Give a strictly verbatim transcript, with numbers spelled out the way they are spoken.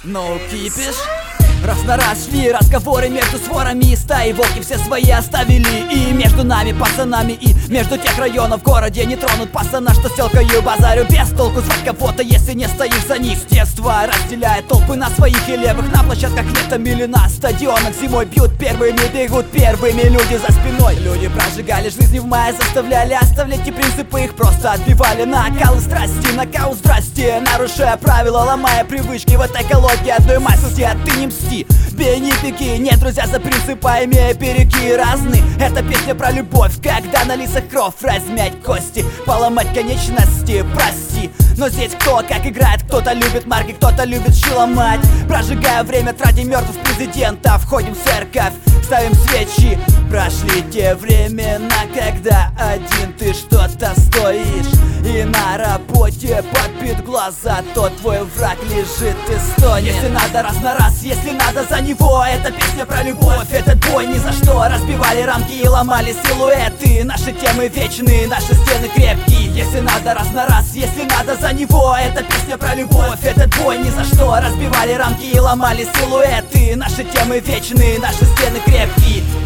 Ну, кипиш. Раз на раз шли разговоры между сворами и стаи. Волки все свои оставили и между нами, пацанами, и между тех районов в городе не тронут пацана, что с телкою базарю. Без толку звать кого-то, если не стоишь за них. С детства разделяя толпы на своих и левых, на площадках летом или на стадионах. Зимой бьют первыми, бегут первыми люди за спиной. Люди прожигали жизнь в мае, заставляли оставлять и принципы их просто отбивали. Накал страсти, нокаут здрасте, нарушая правила, ломая привычки. В этой экологии одной массы, а ты не мсти. Бей, не пеки, нет, друзья, за принципа, имея переки разны. Это песня про любовь, когда на лицах кровь, размять кости, поломать конечности, прости. Но здесь кто как играет, кто-то любит марки, кто-то любит щи ломать. Прожигая время, тратим мертвых президента, входим в церковь, ставим свечи. Прошли те времена, когда один ты что-то стоишь, и на работе подбит глаза, то твой враг лежит и стонет. Если надо, раз на раз, если надо, за него. Это песня про любовь, этот бой ни за что. Разбивали рамки и ломали силуэты. Наши темы вечные, наши стены крепкие. Если надо, раз на раз, если надо, за него. Это песня про любовь, этот бой ни за что. Разбивали рамки и ломали силуэты. Наши темы вечные, наши стены крепкие.